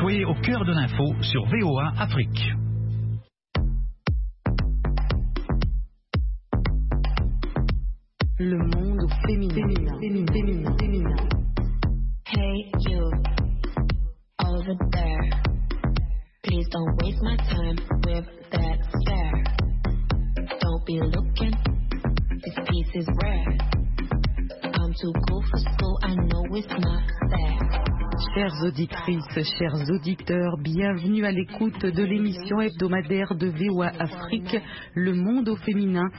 Soyez au cœur de l'info sur VOA Afrique. Le monde féminin. Hey you, over there. Please don't waste my time with that stare. Don't be looking, this piece is rare. I'm too cool for school, I know it's not fair. Chères auditrices, chers auditeurs, bienvenue à l'écoute de l'émission hebdomadaire de VOA Afrique, Le monde au féminin.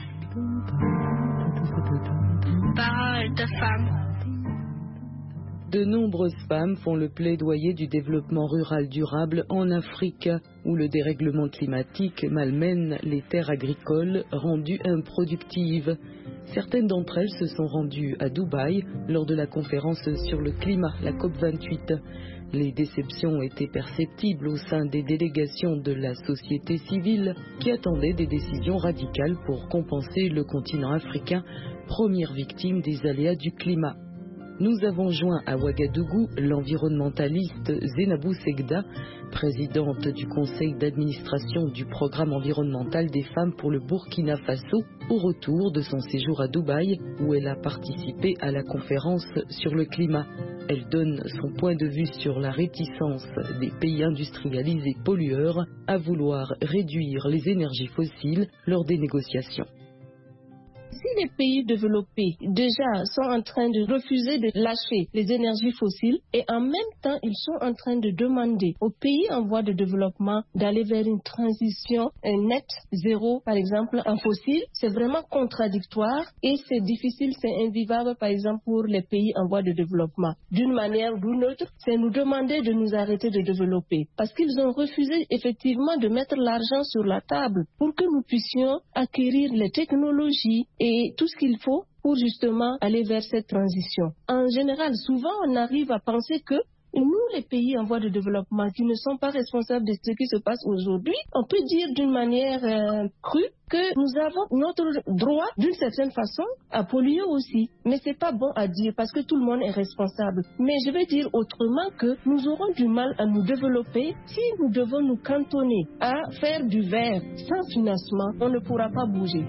Parole de femme. De nombreuses femmes font le plaidoyer du développement rural durable en Afrique, où le dérèglement climatique malmène les terres agricoles rendues improductives. Certaines d'entre elles se sont rendues à Dubaï lors de la conférence sur le climat, la COP28. Les déceptions étaient perceptibles au sein des délégations de la société civile qui attendaient des décisions radicales pour compenser le continent africain, première victime des aléas du climat. Nous avons joint à Ouagadougou l'environnementaliste Zainabou Segda, présidente du conseil d'administration du programme environnemental des femmes pour le Burkina Faso, au retour de son séjour à Dubaï, où elle a participé à la conférence sur le climat. Elle donne son point de vue sur la réticence des pays industrialisés pollueurs à vouloir réduire les énergies fossiles lors des négociations. Si les pays développés déjà sont en train de refuser de lâcher les énergies fossiles et en même temps ils sont en train de demander aux pays en voie de développement d'aller vers une transition net zéro par exemple en fossiles, c'est vraiment contradictoire et c'est difficile, c'est invivable par exemple pour les pays en voie de développement. D'une manière ou d'une autre, c'est nous demander de nous arrêter de développer parce qu'ils ont refusé effectivement de mettre l'argent sur la table pour que nous puissions acquérir les technologies et tout ce qu'il faut pour justement aller vers cette transition. En général, souvent on arrive à penser que nous, les pays en voie de développement qui ne sont pas responsables de ce qui se passe aujourd'hui, on peut dire d'une manière crue que nous avons notre droit, d'une certaine façon, à polluer aussi. Mais c'est pas bon à dire parce que tout le monde est responsable. Mais je vais dire autrement que nous aurons du mal à nous développer si nous devons nous cantonner à faire du vert sans financement. On ne pourra pas bouger.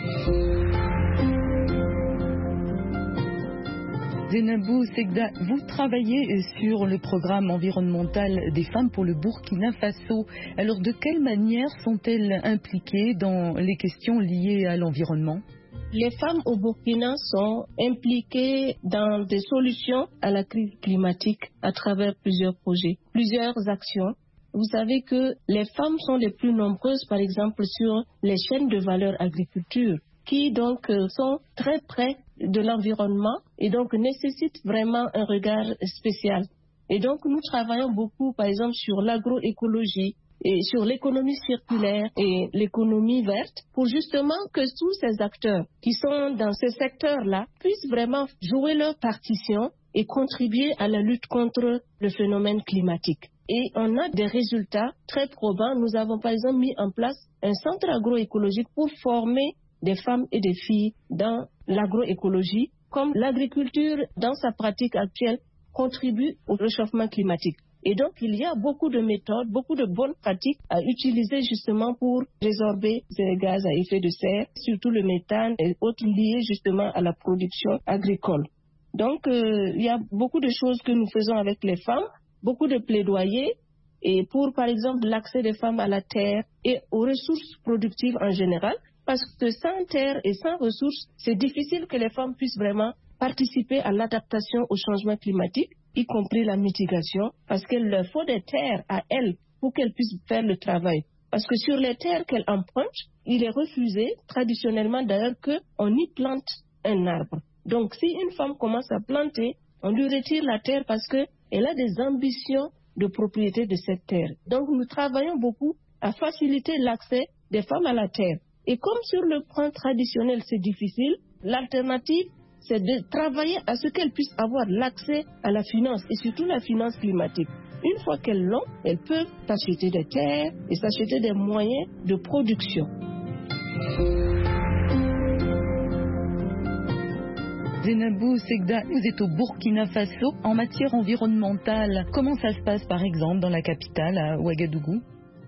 Zainabou Segda, vous travaillez sur le programme environnemental des femmes pour le Burkina Faso. Alors, de quelle manière sont-elles impliquées dans les questions liées à l'environnement ? Les femmes au Burkina sont impliquées dans des solutions à la crise climatique à travers plusieurs projets, plusieurs actions. Vous savez que les femmes sont les plus nombreuses, par exemple, sur les chaînes de valeur agriculture, qui donc sont très près de l'environnement et donc nécessitent vraiment un regard spécial. Et donc nous travaillons beaucoup par exemple sur l'agroécologie et sur l'économie circulaire et l'économie verte pour justement que tous ces acteurs qui sont dans ce secteur-là puissent vraiment jouer leur partition et contribuer à la lutte contre le phénomène climatique. Et on a des résultats très probants. Nous avons par exemple mis en place un centre agroécologique pour former des femmes et des filles dans l'agroécologie, comme l'agriculture dans sa pratique actuelle contribue au réchauffement climatique. Et donc il y a beaucoup de méthodes, beaucoup de bonnes pratiques à utiliser justement pour résorber ces gaz à effet de serre, surtout le méthane et autres liés justement à la production agricole. Donc il y a beaucoup de choses que nous faisons avec les femmes, beaucoup de plaidoyers et pour par exemple l'accès des femmes à la terre et aux ressources productives en général. Parce que sans terre et sans ressources, c'est difficile que les femmes puissent vraiment participer à l'adaptation au changement climatique, y compris la mitigation, parce qu'il leur faut des terres à elles pour qu'elles puissent faire le travail. Parce que sur les terres qu'elles empruntent, il est refusé, traditionnellement d'ailleurs, qu'on y plante un arbre. Donc si une femme commence à planter, on lui retire la terre parce qu'elle a des ambitions de propriété de cette terre. Donc nous travaillons beaucoup à faciliter l'accès des femmes à la terre. Et comme sur le plan traditionnel, c'est difficile, l'alternative, c'est de travailler à ce qu'elles puissent avoir l'accès à la finance, et surtout la finance climatique. Une fois qu'elles l'ont, elles peuvent s'acheter des terres et s'acheter des moyens de production. Zainabou Segda, vous êtes au Burkina Faso. En matière environnementale, comment ça se passe par exemple dans la capitale, à Ouagadougou?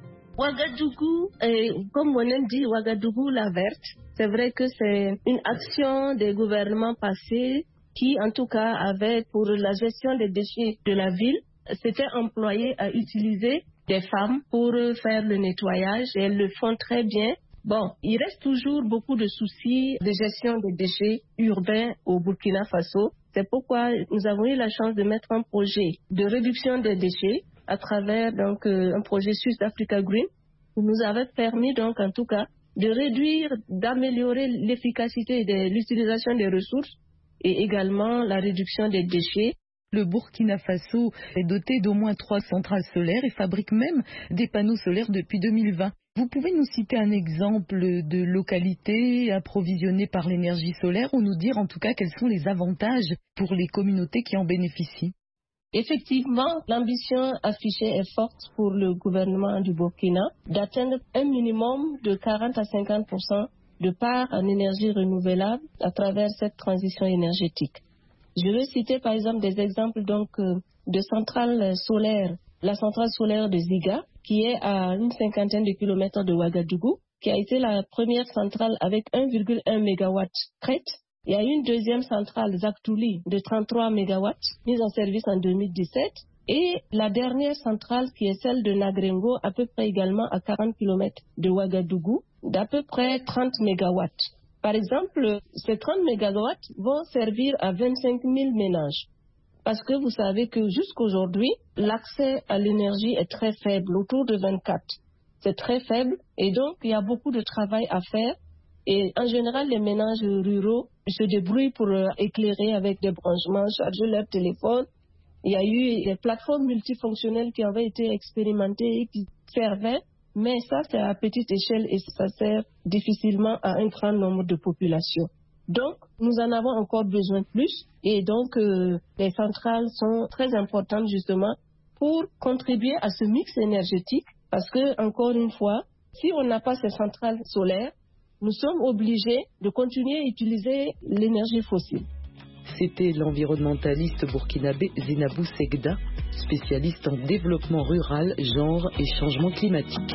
Ouagadougou, comme on dit, Ouagadougou la verte, c'est vrai que c'est une action des gouvernements passés qui, en tout cas, avait pour la gestion des déchets de la ville, s'était employé à utiliser des femmes pour faire le nettoyage et elles le font très bien. Bon, il reste toujours beaucoup de soucis de gestion des déchets urbains au Burkina Faso. C'est pourquoi nous avons eu la chance de mettre un projet de réduction des déchets à travers donc un projet Sud Africa Green, qui nous avait permis donc en tout cas de réduire, d'améliorer l'efficacité de l'utilisation des ressources et également la réduction des déchets. Le Burkina Faso est doté d'au moins 3 centrales solaires et fabrique même des panneaux solaires depuis 2020. Vous pouvez nous citer un exemple de localité approvisionnée par l'énergie solaire ou nous dire en tout cas quels sont les avantages pour les communautés qui en bénéficient? Effectivement, l'ambition affichée est forte pour le gouvernement du Burkina d'atteindre un minimum de 40 à 50% de part en énergie renouvelable à travers cette transition énergétique. Je veux citer par exemple des exemples donc de centrales solaires. La centrale solaire de Ziga, qui est à une cinquantaine de kilomètres de Ouagadougou, qui a été la première centrale avec 1,1 MW prête. Il y a une deuxième centrale, Zaktouli, de 33 MW, mise en service en 2017. Et la dernière centrale, qui est celle de Nagrengo, à peu près également à 40 km de Ouagadougou, d'à peu près 30 MW. Par exemple, ces 30 MW vont servir à 25 000 ménages. Parce que vous savez que jusqu'aujourd'hui, l'accès à l'énergie est très faible, autour de 24. C'est très faible et donc il y a beaucoup de travail à faire. Et en général, les ménages ruraux se débrouillent pour éclairer avec des branchements, charger leur téléphone. Il y a eu des plateformes multifonctionnelles qui avaient été expérimentées et qui servaient, mais ça, c'est à petite échelle et ça sert difficilement à un grand nombre de populations. Donc, nous en avons encore besoin de plus et donc les centrales sont très importantes justement pour contribuer à ce mix énergétique parce que, encore une fois, si on n'a pas ces centrales solaires, nous sommes obligés de continuer à utiliser l'énergie fossile. C'était l'environnementaliste burkinabé Zainabou Segda, spécialiste en développement rural, genre et changement climatique.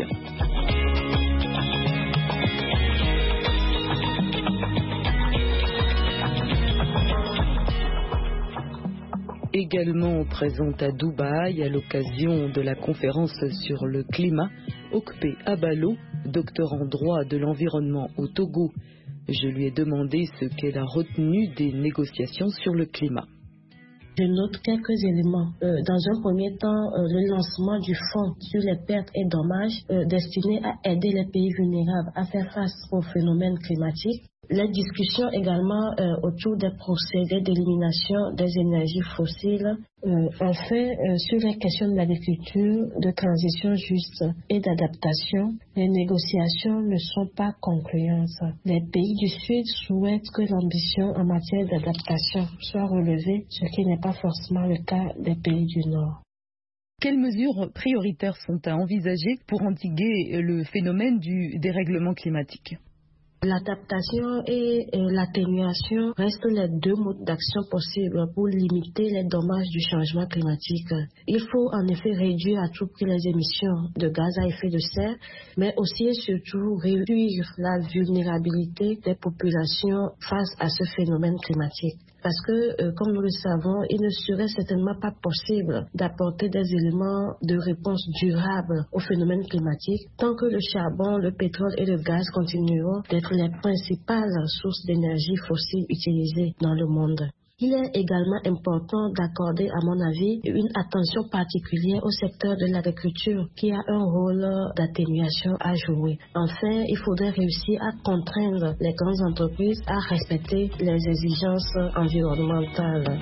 Également présente à Dubaï à l'occasion de la conférence sur le climat, Okpe Abalo, docteur en droit de l'environnement au Togo. Je lui ai demandé ce qu'elle a retenu des négociations sur le climat. Je note quelques éléments. Dans un premier temps, le lancement du fonds sur les pertes et dommages destiné à aider les pays vulnérables à faire face aux phénomènes climatiques. Les discussions également autour des procédés d'élimination des énergies fossiles. Enfin, sur les questions de l'agriculture, de transition juste et d'adaptation, les négociations ne sont pas concluantes. Les pays du Sud souhaitent que l'ambition en matière d'adaptation soit relevée, ce qui n'est pas forcément le cas des pays du Nord. Quelles mesures prioritaires sont à envisager pour endiguer le phénomène du dérèglement climatique ? L'adaptation et l'atténuation restent les deux modes d'action possibles pour limiter les dommages du changement climatique. Il faut en effet réduire à tout prix les émissions de gaz à effet de serre, mais aussi et surtout réduire la vulnérabilité des populations face à ce phénomène climatique. Parce que, comme nous le savons, il ne serait certainement pas possible d'apporter des éléments de réponse durable au phénomène climatique tant que le charbon, le pétrole et le gaz continueront d'être les principales sources d'énergie fossile utilisées dans le monde. Il est également important d'accorder, à mon avis, une attention particulière au secteur de l'agriculture qui a un rôle d'atténuation à jouer. Enfin, il faudrait réussir à contraindre les grandes entreprises à respecter les exigences environnementales.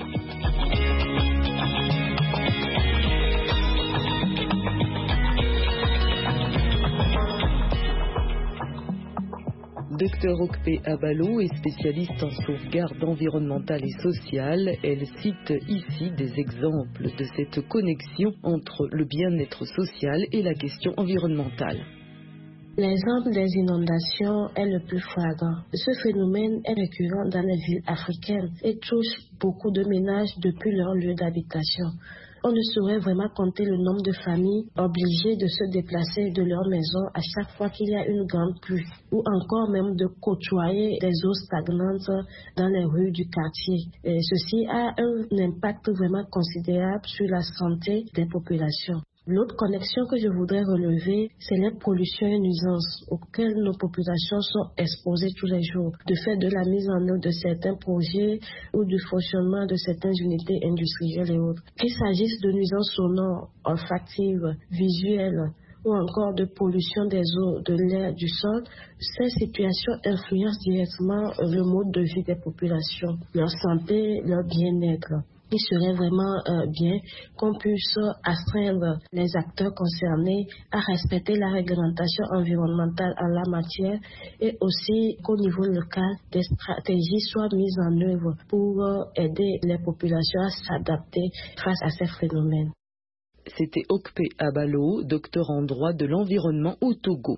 Dr Okpe Abalo est spécialiste en sauvegarde environnementale et sociale. Elle cite ici des exemples de cette connexion entre le bien-être social et la question environnementale. L'exemple des inondations est le plus flagrant. Ce phénomène est récurrent dans les villes africaines et touche beaucoup de ménages depuis leur lieu d'habitation. On ne saurait vraiment compter le nombre de familles obligées de se déplacer de leur maison à chaque fois qu'il y a une grande pluie, ou encore même de côtoyer des eaux stagnantes dans les rues du quartier. Et ceci a un impact vraiment considérable sur la santé des populations. L'autre connexion que je voudrais relever, c'est les pollutions et nuisances auxquelles nos populations sont exposées tous les jours, du fait de la mise en œuvre de certains projets ou du fonctionnement de certaines unités industrielles et autres. Qu'il s'agisse de nuisances sonores, olfactives, visuelles, ou encore de pollution des eaux, de l'air, du sol, ces situations influencent directement le mode de vie des populations, leur santé, leur bien-être. Il serait vraiment bien qu'on puisse astreindre les acteurs concernés à respecter la réglementation environnementale en la matière et aussi qu'au niveau local, des stratégies soient mises en œuvre pour aider les populations à s'adapter face à ces phénomènes. C'était Okpe Abalo, docteur en droit de l'environnement au Togo.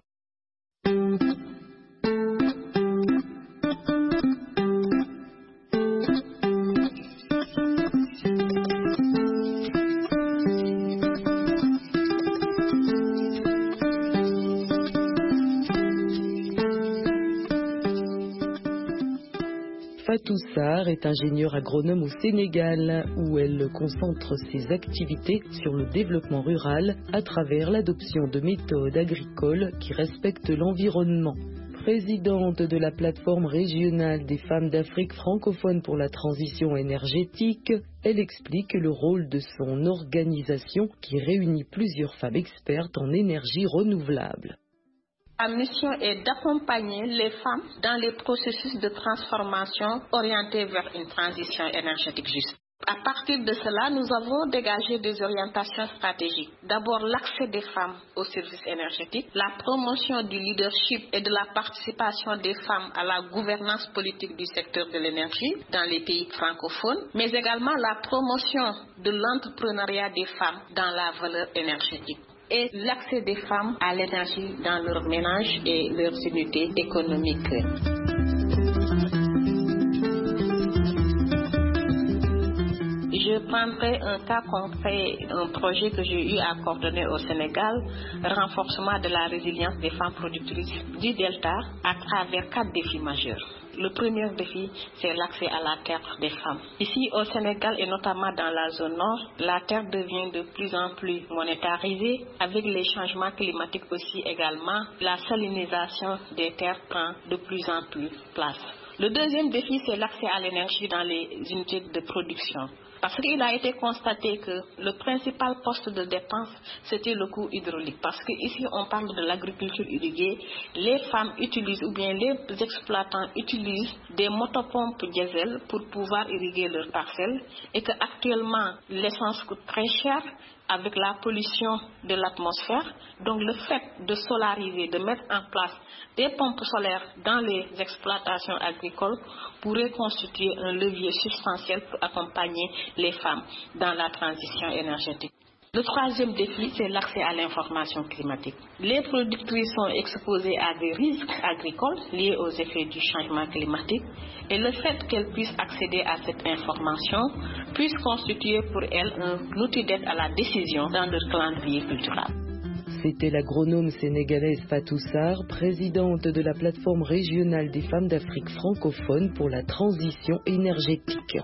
Fatou Sarr est ingénieure agronome au Sénégal, où elle concentre ses activités sur le développement rural à travers l'adoption de méthodes agricoles qui respectent l'environnement. Présidente de la plateforme régionale des femmes d'Afrique francophone pour la transition énergétique, elle explique le rôle de son organisation qui réunit plusieurs femmes expertes en énergie renouvelable. La mission est d'accompagner les femmes dans les processus de transformation orientés vers une transition énergétique juste. À partir de cela, nous avons dégagé des orientations stratégiques. D'abord, l'accès des femmes aux services énergétiques, la promotion du leadership et de la participation des femmes à la gouvernance politique du secteur de l'énergie dans les pays francophones, mais également la promotion de l'entrepreneuriat des femmes dans la valeur énergétique et l'accès des femmes à l'énergie dans leurs ménages et leurs unités économiques. Je prendrai un cas concret, un projet que j'ai eu à coordonner au Sénégal, renforcement de la résilience des femmes productrices du Delta à travers 4 défis majeurs. Le premier défi, c'est l'accès à la terre des femmes. Ici au Sénégal et notamment dans la zone nord, la terre devient de plus en plus monétarisée. Avec les changements climatiques aussi également, la salinisation des terres prend de plus en plus place. Le deuxième défi, c'est l'accès à l'énergie dans les unités de production. Parce qu'il a été constaté que le principal poste de dépense, c'était le coût hydraulique. Parce qu'ici, on parle de l'agriculture irriguée. Les femmes utilisent, ou bien les exploitants utilisent des motopompes diesel pour pouvoir irriguer leurs parcelles. Et qu'actuellement, l'essence coûte très cher avec la pollution de l'atmosphère. Donc le fait de solariser, de mettre en place des pompes solaires dans les exploitations agricoles pourrait constituer un levier substantiel pour accompagner les femmes dans la transition énergétique. Le troisième défi, c'est l'accès à l'information climatique. Les productrices sont exposées à des risques agricoles liés aux effets du changement climatique et le fait qu'elles puissent accéder à cette information puisse constituer pour elles un outil d'aide à la décision dans leur calendrier culturel. C'était l'agronome sénégalaise Fatou Sarr, présidente de la plateforme régionale des femmes d'Afrique francophone pour la transition énergétique.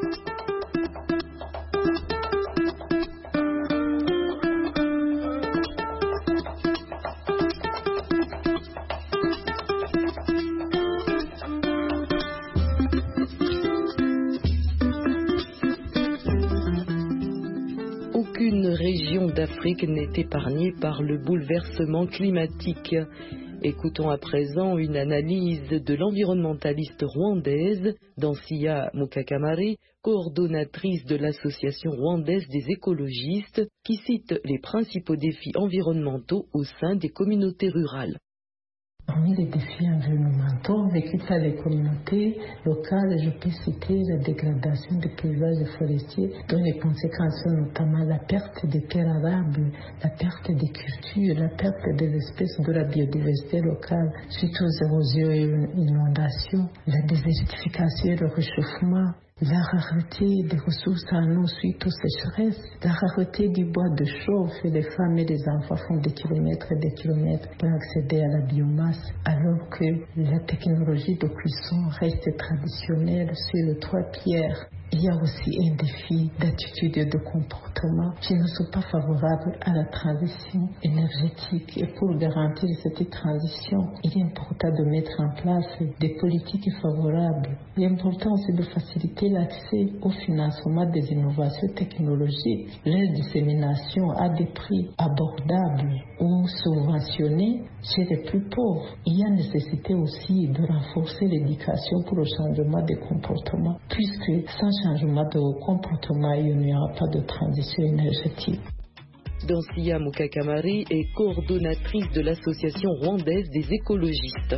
Aucune région d'Afrique n'est épargnée par le bouleversement climatique. Écoutons à présent une analyse de l'environnementaliste rwandaise Dansia Mukakamari, coordonnatrice de l'association rwandaise des écologistes, qui cite les principaux défis environnementaux au sein des communautés rurales. Parmi les défis environnementaux vécus par les communautés locales, je peux citer la dégradation des paysages forestiers, dont les conséquences sont notamment la perte des terres arables, la perte des cultures, la perte des espèces de la biodiversité locale suite aux érosions et inondations, la désertification et le réchauffement, la rareté des ressources en eau suite aux sécheresses, la rareté du bois de chauffe, et les femmes et les enfants font des kilomètres et des kilomètres pour accéder à la biomasse, alors que la technologie de cuisson reste traditionnelle sur les 3 pierres. Il y a aussi un défi d'attitude et de comportement qui ne sont pas favorables à la transition énergétique. Et pour garantir cette transition, il est important de mettre en place des politiques favorables. L'important, c'est de faciliter l'accès au financement des innovations technologiques, leur dissémination à des prix abordables ou subventionnés chez les plus pauvres. Il y a nécessité aussi de renforcer l'éducation pour le changement des comportements, puisque sans changement de comportement, il n'y aura pas de transition énergétique. Dansia Mukakamari est coordonnatrice de l'association rwandaise des écologistes.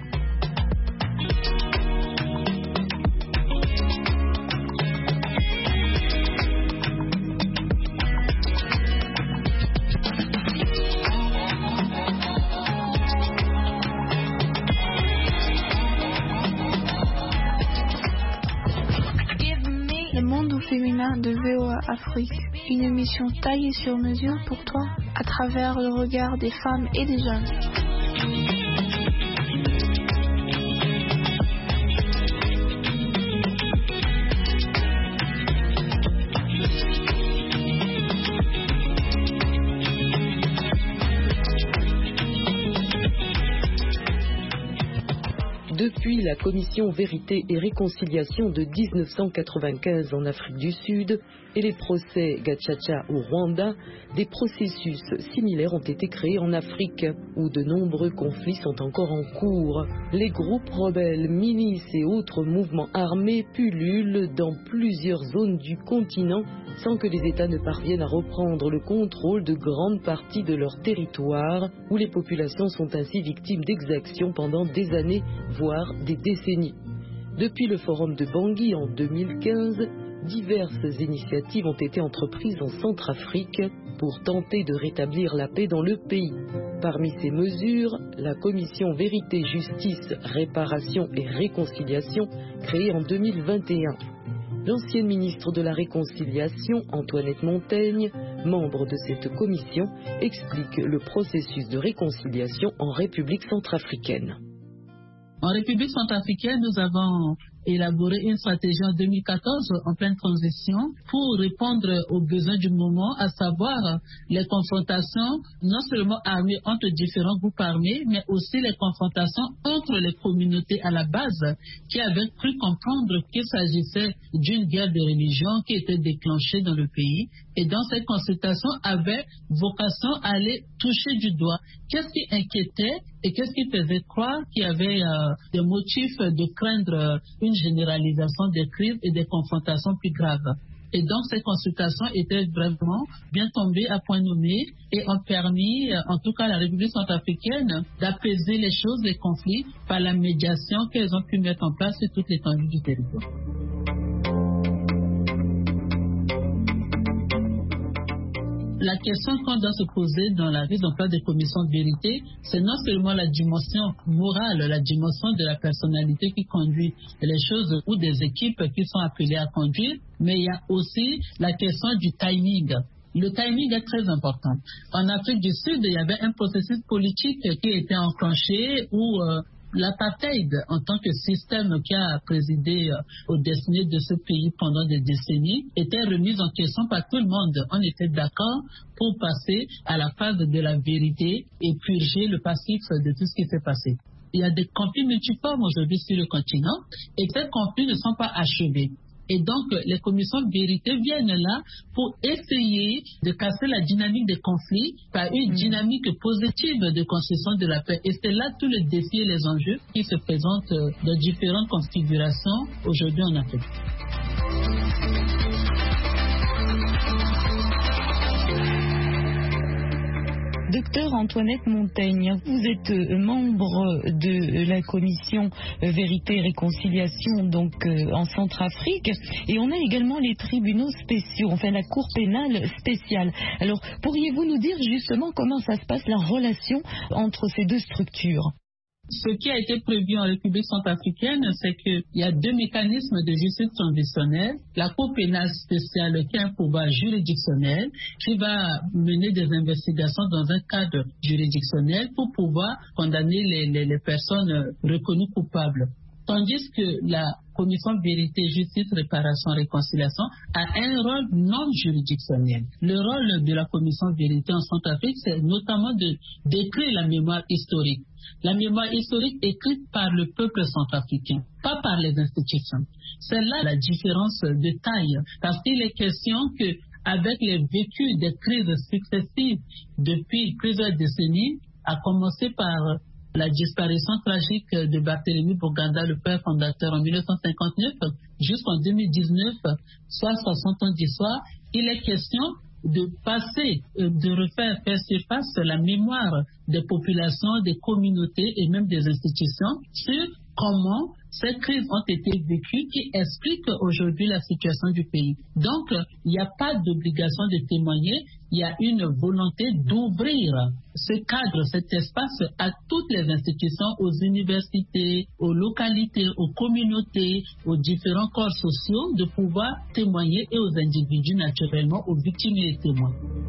De VOA Afrique, une émission taillée sur mesure pour toi à travers le regard des femmes et des jeunes. Depuis la commission Vérité et Réconciliation de 1995 en Afrique du Sud et les procès Gacaca au Rwanda, des processus similaires ont été créés en Afrique où de nombreux conflits sont encore en cours. Les groupes rebelles, milices et autres mouvements armés pullulent dans plusieurs zones du continent sans que les États ne parviennent à reprendre le contrôle de grandes parties de leur territoire où les populations sont ainsi victimes d'exactions pendant des années, voire des décennies. Depuis le forum de Bangui en 2015, diverses initiatives ont été entreprises en Centrafrique pour tenter de rétablir la paix dans le pays. Parmi ces mesures, la commission Vérité, Justice, Réparation et Réconciliation, créée en 2021. L'ancienne ministre de la Réconciliation, Antoinette Montaigne, membre de cette commission, explique le processus de réconciliation en République centrafricaine. En République centrafricaine, nous avons élaboré une stratégie en 2014 en pleine transition pour répondre aux besoins du moment, à savoir les confrontations non seulement armées entre différents groupes armés, mais aussi les confrontations entre les communautés à la base qui avaient cru comprendre qu'il s'agissait d'une guerre de religion qui était déclenchée dans le pays. Et dans cette consultation avait vocation à aller toucher du doigt qu'est-ce qui inquiétait et qu'est-ce qui faisait croire qu'il y avait des motifs de craindre une généralisation des crises et des confrontations plus graves. Et donc, ces consultations étaient vraiment bien tombées à point nommé et ont permis, en tout cas à la République centrafricaine, d'apaiser les choses, les conflits, par la médiation qu'elles ont pu mettre en place sur toute l'étendue du territoire. La question qu'on doit se poser dans la mise en place des commissions de vérité, c'est non seulement la dimension morale, la dimension de la personnalité qui conduit les choses ou des équipes qui sont appelées à conduire, mais il y a aussi la question du timing. Le timing est très important. En Afrique du Sud, il y avait un processus politique qui était enclenché où l'apartheid, en tant que système qui a présidé aux destinées de ce pays pendant des décennies, était remise en question par tout le monde. On était d'accord pour passer à la phase de la vérité et purger le passif de tout ce qui s'est passé. Il y a des conflits multiformes aujourd'hui sur le continent et ces conflits ne sont pas achevés. Et donc, les commissions de vérité viennent là pour essayer de casser la dynamique des conflits par une dynamique positive de construction de la paix. Et c'est là tout le défi et les enjeux qui se présentent dans différentes configurations aujourd'hui en Afrique. Docteur Antoinette Montaigne, vous êtes membre de la commission Vérité et Réconciliation donc en Centrafrique, et on a également les tribunaux spéciaux, enfin la Cour pénale spéciale. Alors pourriez-vous nous dire justement comment ça se passe, la relation entre ces deux structures? Ce qui a été prévu en République centrafricaine, c'est qu'il y a deux mécanismes de justice transitionnelle. La Cour pénale spéciale qui a un pouvoir juridictionnel, qui va mener des investigations dans un cadre juridictionnel pour pouvoir condamner les personnes reconnues coupables. Tandis que la Commission Vérité, Justice, Réparation, Réconciliation a un rôle non juridictionnel. Le rôle de la Commission Vérité en Centrafrique, c'est notamment de décrire la mémoire historique. La mémoire historique écrite par le peuple centrafricain, pas par les institutions. C'est là la différence de taille, parce qu'il est question que avec les vécus des crises successives depuis plusieurs décennies, à commencer par la disparition tragique de Barthélemy Boganda, le père fondateur, en 1959, jusqu'en 2019, soit 60 ans d'histoire, il est question de passer, de refaire faire surface la mémoire des populations, des communautés et même des institutions sur comment ces crises ont été vécues qui expliquent aujourd'hui la situation du pays. Donc, il n'y a pas d'obligation de témoigner, il y a une volonté d'ouvrir ce cadre, cet espace à toutes les institutions, aux universités, aux localités, aux communautés, aux différents corps sociaux, de pouvoir témoigner et aux individus naturellement, aux victimes et aux témoins.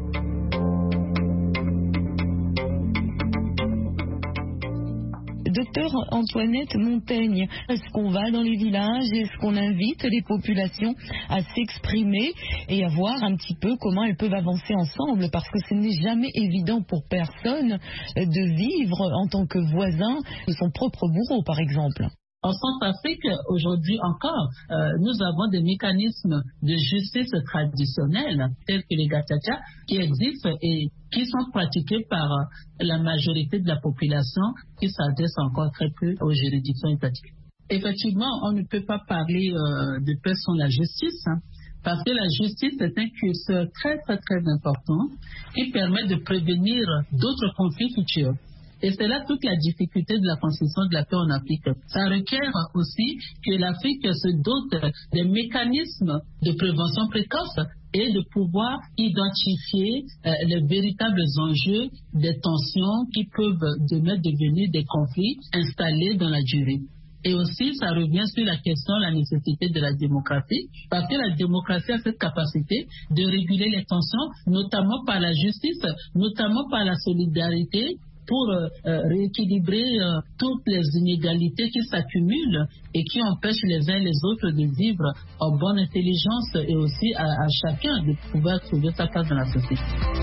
Docteur Antoinette Montaigne, est-ce qu'on va dans les villages, est-ce qu'on invite les populations à s'exprimer et à voir un petit peu comment elles peuvent avancer ensemble, parce que ce n'est jamais évident pour personne de vivre en tant que voisin de son propre bourreau, par exemple. En Centrafrique, aujourd'hui encore, nous avons des mécanismes de justice traditionnels, tels que les gacaca, qui existent et qui sont pratiqués par la majorité de la population, qui s'adresse encore très peu aux juridictions étatiques. Effectivement, on ne peut pas parler de paix sans la justice, parce que la justice est un curseur très, très, très important qui permet de prévenir d'autres conflits futurs. Et c'est là toute la difficulté de la construction de la paix en Afrique. Ça requiert aussi que l'Afrique se dote des mécanismes de prévention précoce et de pouvoir identifier les véritables enjeux des tensions qui peuvent devenir des conflits installés dans la durée. Et aussi, ça revient sur la question de la nécessité de la démocratie, parce que la démocratie a cette capacité de réguler les tensions, notamment par la justice, notamment par la solidarité, pour rééquilibrer toutes les inégalités qui s'accumulent et qui empêchent les uns les autres de vivre en bonne intelligence, et aussi à chacun de pouvoir trouver sa place dans la société.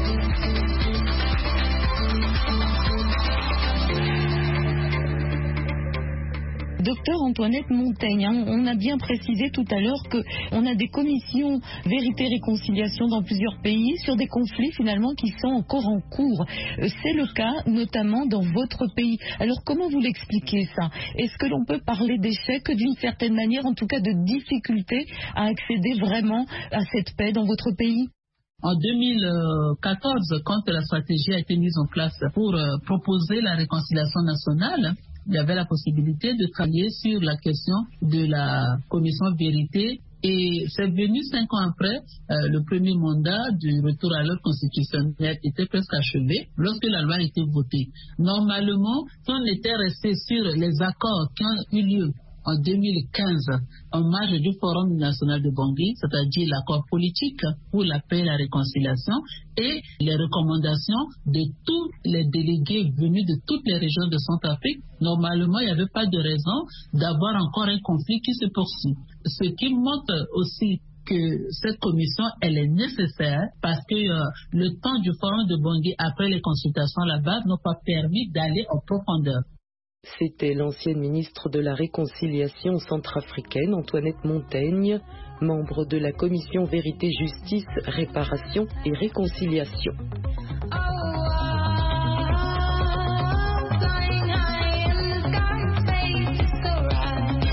Docteur Antoinette Montaigne, on a bien précisé tout à l'heure qu'on a des commissions vérité-réconciliation dans plusieurs pays sur des conflits finalement qui sont encore en cours. C'est le cas notamment dans votre pays. Alors comment vous l'expliquez ça? Est-ce que l'on peut parler d'échec d'une certaine manière, en tout cas de difficulté à accéder vraiment à cette paix dans votre pays? En 2014, quand la stratégie a été mise en place pour proposer la réconciliation nationale, il y avait la possibilité de travailler sur la question de la commission vérité, et c'est venu 5 ans après, le premier mandat du retour à l'ordre constitutionnel était presque achevé lorsque la loi a été votée. Normalement, si on était resté sur les accords qui ont eu lieu en 2015 en marge du Forum national de Bangui, c'est-à-dire l'accord politique pour la paix et la réconciliation, et les recommandations de tous les délégués venus de toutes les régions de Centrafrique, normalement, il n'y avait pas de raison d'avoir encore un conflit qui se poursuit. Ce qui montre aussi que cette commission, elle est nécessaire, parce que le temps du Forum de Bangui, après les consultations là-bas, n'a pas permis d'aller en profondeur. C'était l'ancienne ministre de la Réconciliation centrafricaine, Antoinette Montaigne, membre de la commission Vérité, Justice, Réparation et Réconciliation.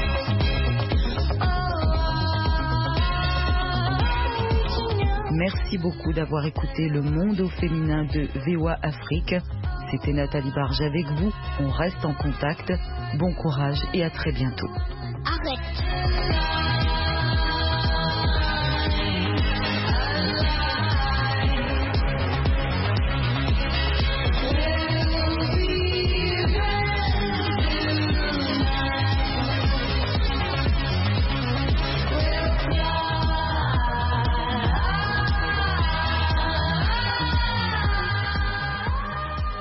Merci beaucoup. beaucoup d'avoir écouté le monde au féminin de VOA Afrique. C'était Nathalie Barge avec vous. On reste en contact. Bon courage et à très bientôt.